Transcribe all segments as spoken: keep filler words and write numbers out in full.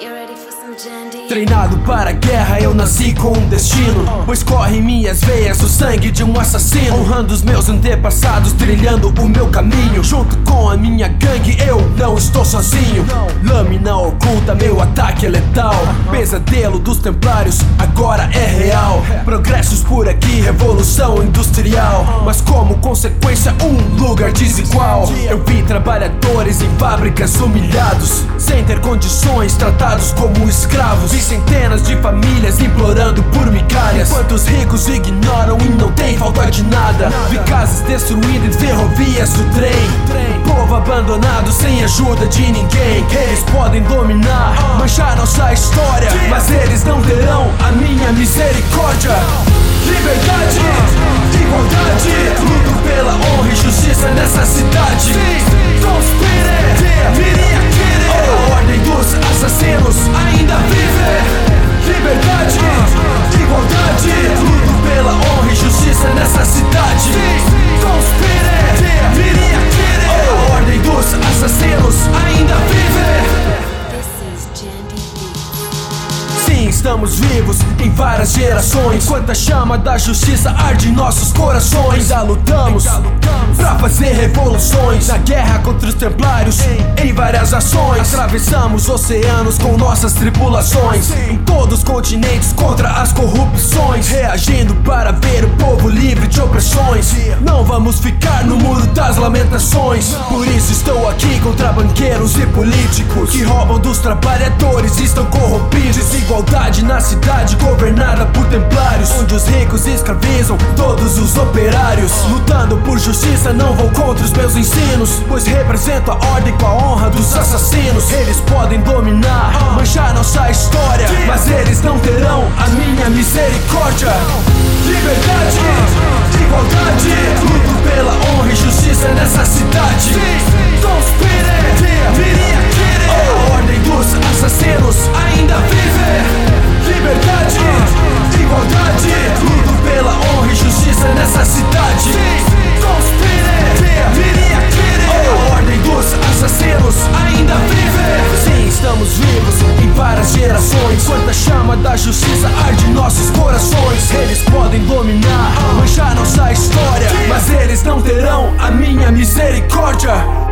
Treinado para a guerra, eu nasci com um destino, pois corre em minhas veias o sangue de um assassino. Honrando os meus antepassados, trilhando o meu caminho. Junto com a minha gangue, eu não estou sozinho. Lâmina oculta, meu ataque é letal. Pesadelo dos templários, agora é real. Progressos por aqui, revolução industrial, mas como consequência um lugar desigual. Eu vi trabalhadores em fábricas humilhados, sem ter condições, tratados como escravos. Vi centenas de famílias implorando por migalhas, enquanto os ricos ignoram e não tem falta de nada. Vi casas destruídas, ferrovias do trem, povo abandonado sem ajuda de ninguém. Eles podem dominar, manchar nossa história, mas eles não terão a minha misericórdia. Liberdade, igualdade, luto pela honra e justiça nessa cidade. Conspire, viria querer, a ordem dos assassinos ainda vive. Liberdade, igualdade, luto pela honra e justiça nessa cidade. Conspire, viria querer, a ordem dos assassinos ainda vive. Sim, estamos vivos em várias gerações, enquanto a chama da justiça arde em nossos corações. Ainda lutamos pra fazer revoluções, na guerra contra os templários, em várias ações. Atravessamos oceanos com nossas tripulações, em todos os continentes contra as corrupções, reagindo para ver o povo livre de opressões. Não vamos ficar no muro das lamentações, por isso estou aqui contra banqueiros e políticos que roubam dos trabalhadores e estão corrompidos. Desigualdade na cidade governada por templários, onde os ricos escravizam todos os operários. Lutando por justiça, não vou contra os meus ensinos, pois represento a ordem com a honra dos assassinos. Eles podem dominar, manchar nossa história, mas eles não terão a minha misericórdia. Liberdade, igualdade, luto pela honra e justiça nessa cidade. Conspire, viria querer, a ordem dos assassinos ainda vive. Liberdade, igualdade, luto pela honra e justiça nessa cidade. Conspire, viria querer, a ordem dos assassinos ainda vive. Sim, estamos vivos em várias gerações, enquanto a chama da justiça arde em nossos corações. Eles podem dominar, manchar nossa história, mas eles não terão a minha misericórdia.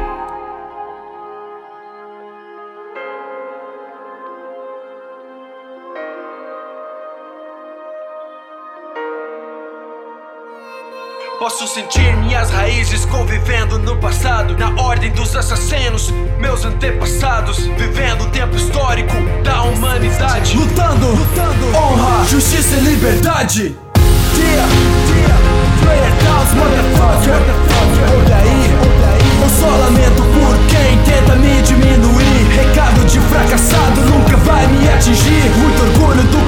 Posso sentir minhas raízes convivendo no passado, na ordem dos assassinos, meus antepassados, vivendo o tempo histórico da humanidade. Lutando, lutando, honra, justiça e liberdade. Dia, dia, player downs, motherfucker, motherfucker. Olha aí, olha aí. Eu só lamento por quem tenta me diminuir. Recado de fracassado nunca vai me atingir. Muito orgulho do